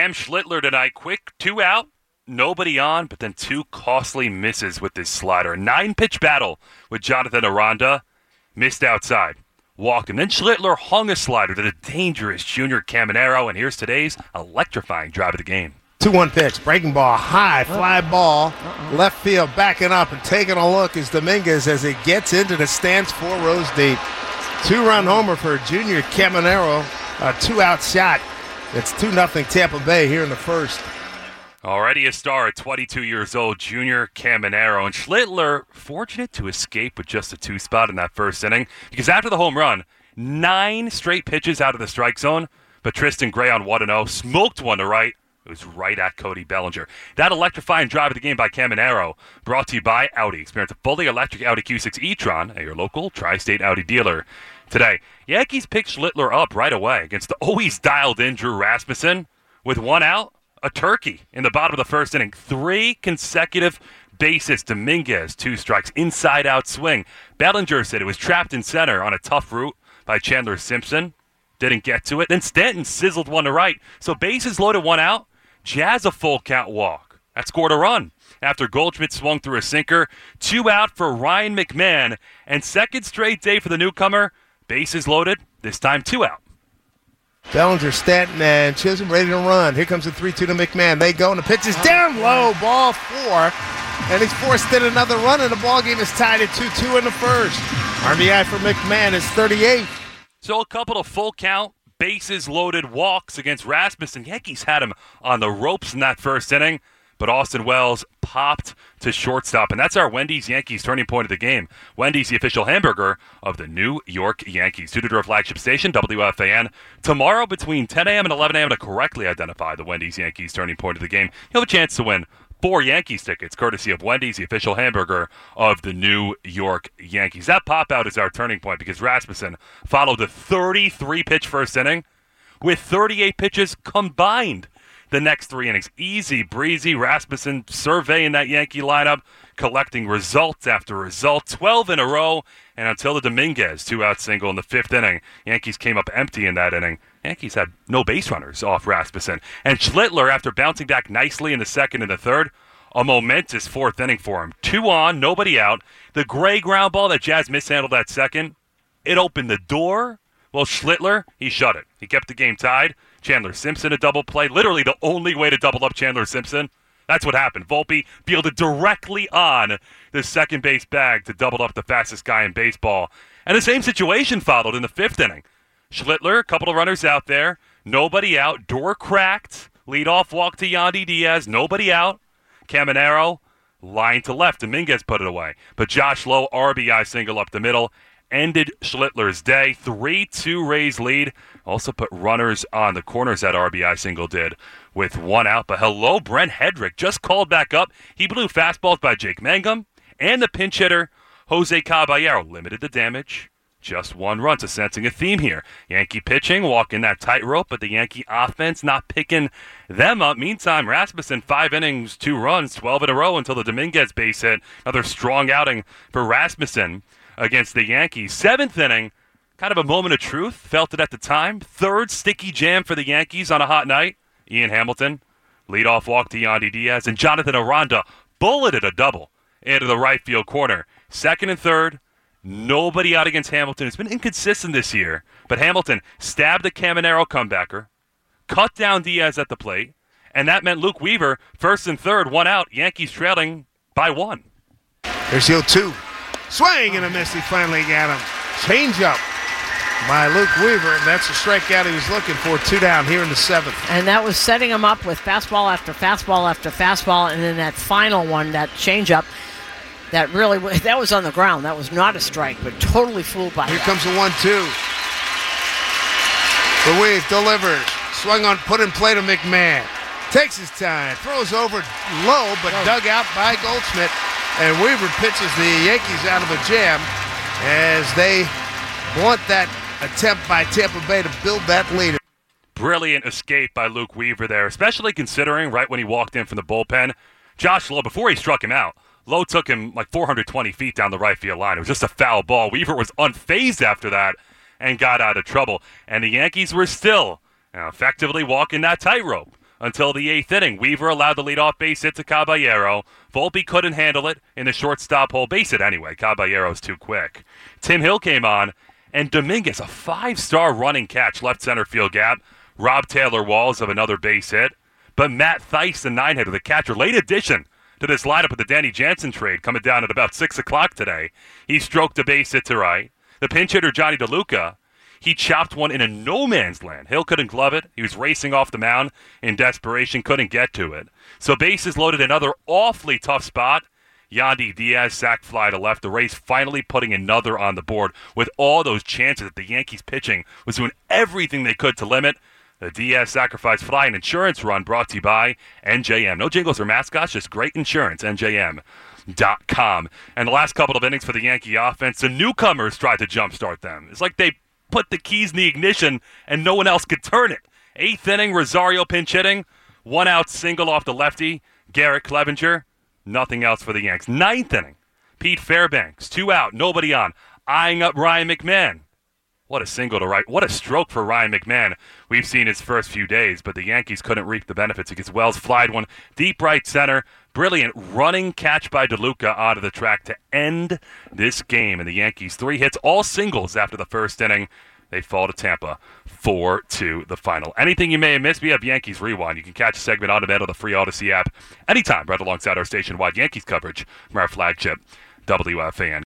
Cam Schlittler tonight. Quick 2 out, nobody on, but then 2 costly misses with this slider. A 9-pitch battle with Jonathan Aranda. Missed outside. Walked him. Then Schlittler hung a slider to the dangerous Junior Caminero, and here's today's electrifying drive of the game. 2-1 pitch, breaking ball, high fly ball, left field, backing up and taking a look is Dominguez as it gets into the stands 4 rows deep. 2-run homer for Junior Caminero, a 2-out shot. It's 2-0 Tampa Bay here in the first. Already a star at 22 years old, Junior Caminero. And Schlittler, fortunate to escape with just a 2 spot in that first inning, because after the home run, 9 straight pitches out of the strike zone, but Tristan Gray on 1-0, smoked one to right. It was right at Cody Bellinger. That electrifying drive of the game by Caminero, brought to you by Audi. Experience a fully electric Audi Q6 e-tron at your local tri-state Audi dealer today. Yankees picked Schlittler up right away against the always dialed-in Drew Rasmussen. With 1 out, a turkey in the bottom of the first inning. 3 consecutive bases. Dominguez, 2 strikes, inside-out swing. Bellinger said it was trapped in center on a tough route by Chandler Simpson. Didn't get to it. Then Stanton sizzled one to right. So bases loaded, 1 out. Jazz a full count walk. That scored a run after Goldschmidt swung through a sinker. 2 out for Ryan McMahon. And second straight day for the newcomer. Bases loaded, this time 2 out. Bellinger, Stanton, and Chisholm ready to run. Here comes the 3-2 to McMahon. They go, and the pitch is down low. Ball 4. And he's forced in another run, and the ball game is tied at 2-2 in the first. RBI for McMahon is 38. So a couple of full count, bases loaded walks against Rasmussen. Yankees had him on the ropes in that first inning, but Austin Wells popped to shortstop. And that's our Wendy's-Yankees turning point of the game. Wendy's, the official hamburger of the New York Yankees. Tuned to our flagship station, WFAN. Tomorrow between 10 a.m. and 11 a.m. to correctly identify the Wendy's-Yankees turning point of the game, you'll have a chance to win 4 Yankees tickets, courtesy of Wendy's, the official hamburger of the New York Yankees. That pop-out is our turning point because Rasmussen followed the 33-pitch first inning with 38 pitches combined the next 3 innings. Easy breezy. Rasmussen surveying that Yankee lineup, collecting results after result, 12 in a row, and until the Dominguez 2-out single in the 5th inning, Yankees came up empty in that inning. Yankees had no base runners off Rasmussen. And Schlittler, after bouncing back nicely in the 2nd and the 3rd, a momentous 4th inning for him. 2 on, nobody out. The Gray ground ball that Jazz mishandled that second, it opened the door. Well, Schlittler, he shut it. He kept the game tied. Chandler Simpson a double play. Literally the only way to double up Chandler Simpson. That's what happened. Volpe fielded directly on the second base bag to double up the fastest guy in baseball. And the same situation followed in the 5th inning. Schlittler, a couple of runners out there. Nobody out. Door cracked. Leadoff walk to Yandy Diaz. Nobody out. Caminero, line to left. Dominguez put it away. But Josh Lowe, RBI single up the middle, ended Schlittler's day. 3-2 Rays lead. Also put runners on the corners, that RBI single did, with 1 out. But hello, Brent Hedrick just called back up. He blew fastballs by Jake Mangum, and the pinch hitter, Jose Caballero, limited the damage. Just 1 run, so sensing a theme here. Yankee pitching, walking that tightrope, but the Yankee offense not picking them up. Meantime, Rasmussen, 5 innings, 2 runs, 12 in a row until the Dominguez base hit. Another strong outing for Rasmussen against the Yankees. 7th inning, kind of a moment of truth. Felt it at the time. 3rd sticky jam for the Yankees on a hot night. Ian Hamilton, leadoff walk to Yandy Diaz, and Jonathan Aranda bulleted a double into the right field corner. 2nd and 3rd, nobody out against Hamilton. It's been inconsistent this year, but Hamilton stabbed the Caminero comebacker, cut down Diaz at the plate, and that meant Luke Weaver, 1st and 3rd, 1 out. Yankees trailing by 1. Here's 0-2. Swing and a miss. He finally got him. Change up by Luke Weaver, and that's the strikeout he was looking for. 2 down here in the 7th. And that was setting him up with fastball after fastball after fastball, and then that final one, that changeup, that was on the ground. That was not a strike, but totally fooled by Here that. comes the 1-2. Ruiz delivers. Swung on, put in play to McMahon. Takes his time. Throws over low, but dug out by Goldschmidt. And Weaver pitches the Yankees out of a jam as they blunt that attempt by Tampa Bay to build that lead. Brilliant escape by Luke Weaver there, especially considering right when he walked in from the bullpen, Josh Lowe, before he struck him out, Lowe took him like 420 feet down the right field line. It was just a foul ball. Weaver was unfazed after that and got out of trouble. And the Yankees were still effectively walking that tightrope until the 8th inning. Weaver allowed the leadoff base hit to Caballero. Volpe couldn't handle it in the shortstop hole. Base hit anyway. Caballero's too quick. Tim Hill came on, and Dominguez, a 5-star running catch, left center field gap. Rob Taylor Walls of another base hit. But Matt Theis, the 9-hitter, the catcher, late addition to this lineup with the Danny Jansen trade coming down at about 6 o'clock today. He stroked a base hit to right. The pinch hitter, Johnny DeLuca, he chopped one in a no-man's land. Hill couldn't glove it. He was racing off the mound in desperation, couldn't get to it. So bases loaded, another awfully tough spot. Yandy Diaz sac fly to left. The Rays finally putting another on the board with all those chances that the Yankees pitching was doing everything they could to limit. The Diaz sacrifice fly, an insurance run brought to you by NJM. No jingles or mascots, just great insurance, NJM.com. And the last couple of innings for the Yankee offense, the newcomers tried to jumpstart them. It's like they put the keys in the ignition and no one else could turn it. 8th inning, Rosario pinch hitting. 1-out single off the lefty, Garrett Clevenger. Nothing else for the Yanks. 9th inning, Pete Fairbanks, 2 out, nobody on, eyeing up Ryan McMahon. What a single to right. What a stroke for Ryan McMahon. We've seen his first few days, but the Yankees couldn't reap the benefits because Wells flied one deep right center. Brilliant running catch by DeLuca out of the track to end this game. And the Yankees, 3 hits, all singles after the first inning. They fall to Tampa 4-2 the final. Anything you may have missed, we have Yankees Rewind. You can catch a segment on demand on the free Odyssey app anytime right alongside our station-wide Yankees coverage from our flagship WFAN.